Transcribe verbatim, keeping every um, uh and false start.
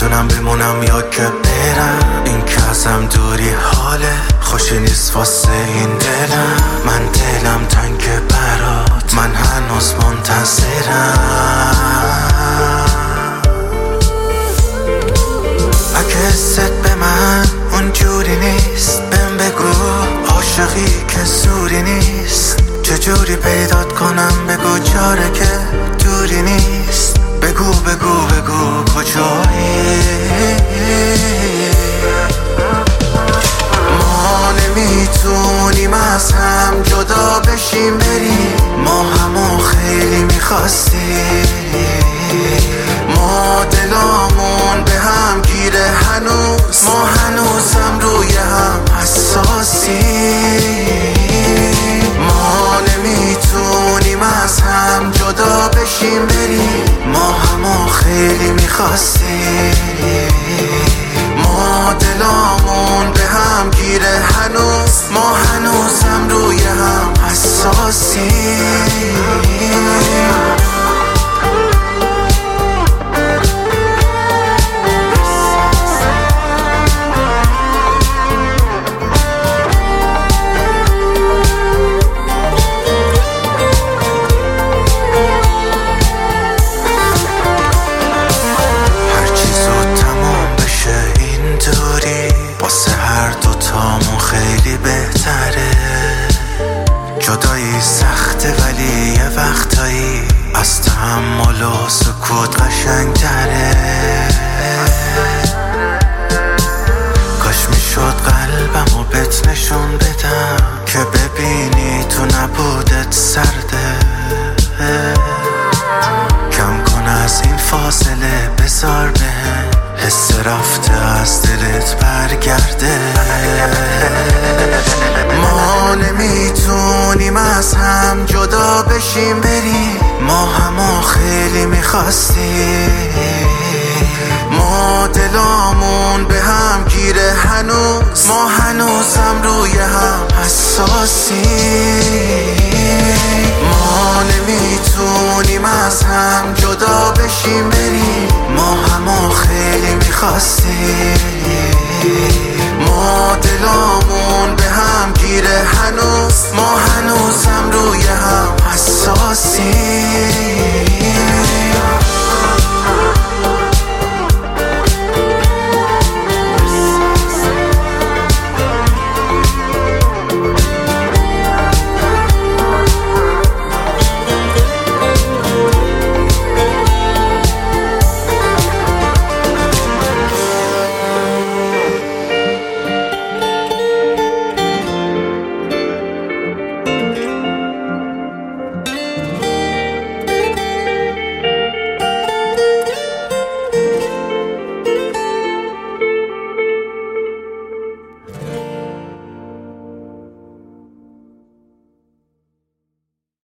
نمیدونم بمونم یا که برم. این که ازم دوری حاله خوشی نیست واسه این دلم. من دلم تنگ برات، من هنوز منتظرم. اگه حست به من اونجوری نیست بهم بگو، عاشقی که زوری نیست. چجوری پیدات کنم بگو، چاره که دوری نیست. بگو بگو بگو کجایی. ما نمیتونیم از هم جدا بشیم بریم، ما همو خیلی میخواستیم. ما دلامون به هم گیره هنوز، ما هنوزم روی هم حساسیم. ما نمیتونیم از هم جدا بشیم بریم، ما همو خیلی میخواستیم. ما دلامون به هم گیره هنوز، ما هنوزم روی هم حساسیم. خیلی بهتره جدایی سخته، ولی یه وقتایی از تحمل و سکوت قشنگ تره. کاش میشد قلبم و بهت نشون بدم که ببینی تو نبودت سرده. کم کن از این فاصله بذار بهم حس رفته از دلت برگرده. ما نمیتونیم از هم جدا بشیم بریم، ما همو خیلی میخواستیم. ما دلامون به هم گیره هنوز، ما هنوزم روی هم حساسیم. ما نمیتونیم از هم جدا بشیم بریم، ما همو خیلی میخواستیم.